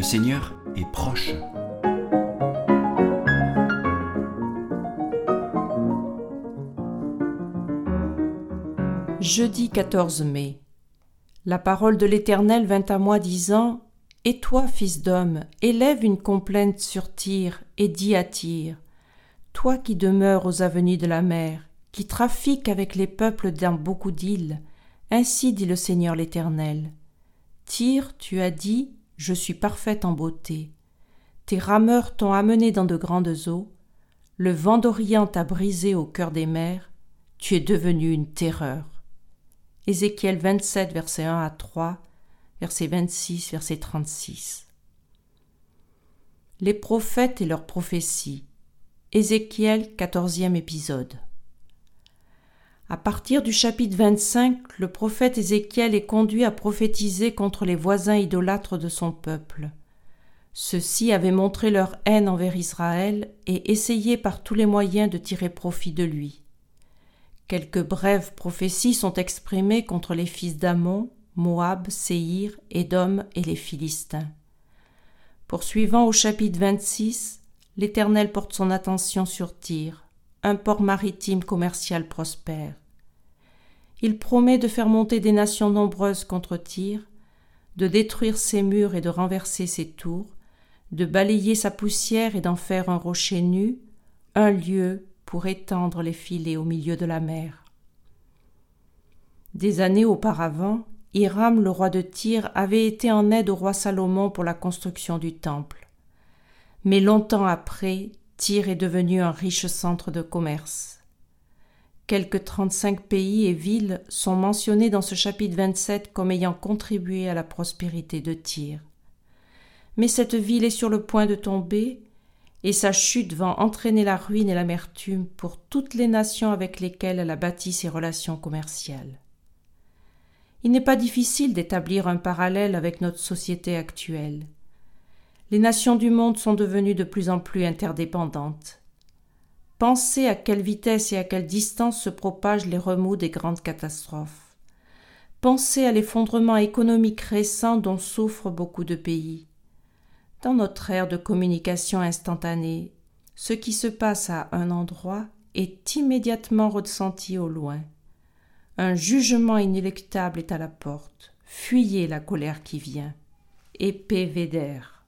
Le Seigneur est proche. Jeudi 14 mai. La parole de l'Éternel vint à moi disant : Et toi, fils d'homme, élève une complainte sur Tyr et dis à Tyr : Toi qui demeures aux avenues de la mer, qui trafiques avec les peuples dans beaucoup d'îles, ainsi dit le Seigneur l'Éternel. Tyr, tu as dit : Je suis parfaite en beauté. Tes rameurs t'ont amené dans de grandes eaux. Le vent d'Orient t'a brisé au cœur des mers. Tu es devenu une terreur. Ézéchiel 27, versets 1 à 3, verset 26, verset 36. Les prophètes et leurs prophéties. Ézéchiel, 14e épisode. À partir du chapitre 25, le prophète Ézéchiel est conduit à prophétiser contre les voisins idolâtres de son peuple. Ceux-ci avaient montré leur haine envers Israël et essayé par tous les moyens de tirer profit de lui. Quelques brèves prophéties sont exprimées contre les fils d'Ammon, Moab, Séhir, Édom et les Philistins. Poursuivant au chapitre 26, l'Éternel porte son attention sur Tyr, un port maritime commercial prospère. Il promet de faire monter des nations nombreuses contre Tyr, de détruire ses murs et de renverser ses tours, de balayer sa poussière et d'en faire un rocher nu, un lieu pour étendre les filets au milieu de la mer. Des années auparavant, Hiram, le roi de Tyr, avait été en aide au roi Salomon pour la construction du temple. Mais longtemps après, Tyr est devenu un riche centre de commerce. Quelques 35 pays et villes sont mentionnés dans ce chapitre 27 comme ayant contribué à la prospérité de Tyr. Mais cette ville est sur le point de tomber, et sa chute va entraîner la ruine et l'amertume pour toutes les nations avec lesquelles elle a bâti ses relations commerciales. Il n'est pas difficile d'établir un parallèle avec notre société actuelle. Les nations du monde sont devenues de plus en plus interdépendantes. Pensez à quelle vitesse et à quelle distance se propagent les remous des grandes catastrophes. Pensez à l'effondrement économique récent dont souffrent beaucoup de pays. Dans notre ère de communication instantanée, ce qui se passe à un endroit est immédiatement ressenti au loin. Un jugement inéluctable est à la porte. Fuyez la colère qui vient. Épée Védère.